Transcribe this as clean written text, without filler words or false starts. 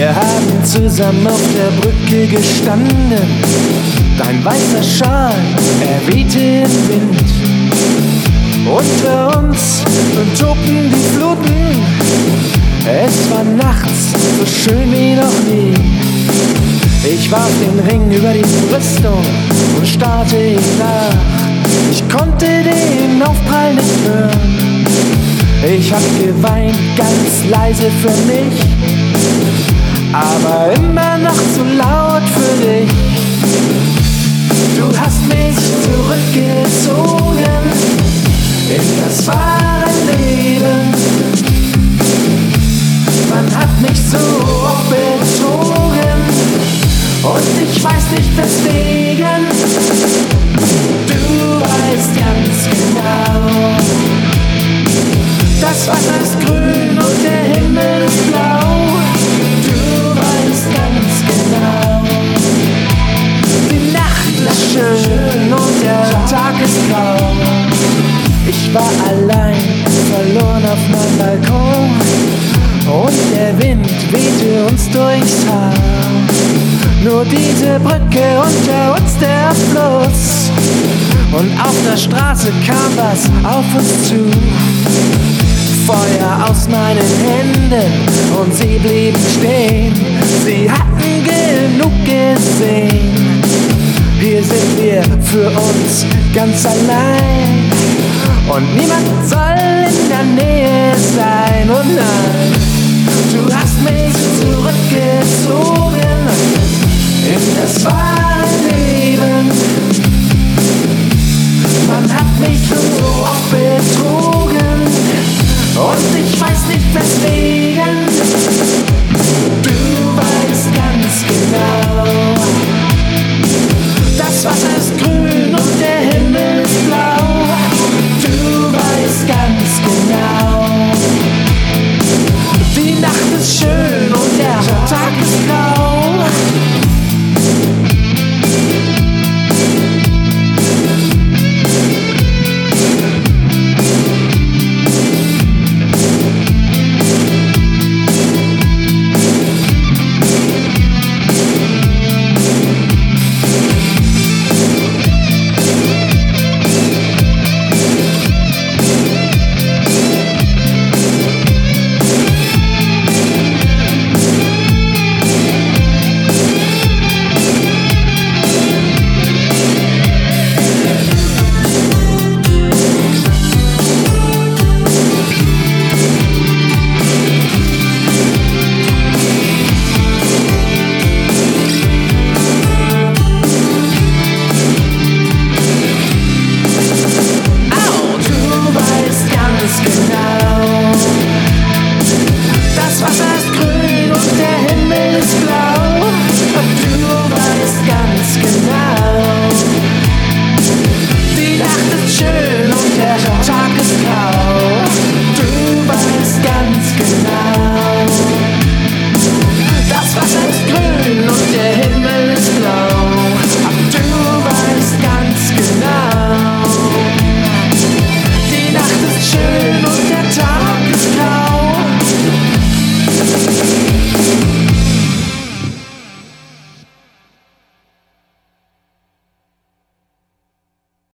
Wir haben zusammen auf der Brücke gestanden. Dein weißer Schal, er wehte im Wind. Unter uns tobten die Fluten. Es war nachts so schön wie noch nie. Ich warf den Ring über die Brüstung und starrte ihm nach. Ich konnte den Aufprall nicht hören. Ich hab geweint, ganz leise für mich, aber immer noch zu laut für dich. Du hast mich zurückgezogen in das wahre Leben. Man hat mich so oft betrogen und ich weiß nicht weswegen. Du weißt ganz genau, das Wasser ist grün und der Himmel ist blau. Du weißt ganz genau, die Nacht ist schön und der Tag ist grau. Ich war allein, verloren auf meinem Balkon und der Wind wehte uns durchs Haar. Nur diese Brücke, unter uns der Fluss, und auf der Straße kam was auf uns zu. Feuer aus meinen Händen und sie blieben stehen. Sie hatten genug gesehen. Hier sind wir für uns ganz allein und niemand soll in der Nähe sein. Oh nein, du hast mich zurückgezogen in das wahre Leben. Man hat mich so oft betrogen und ich weiß nicht weswegen.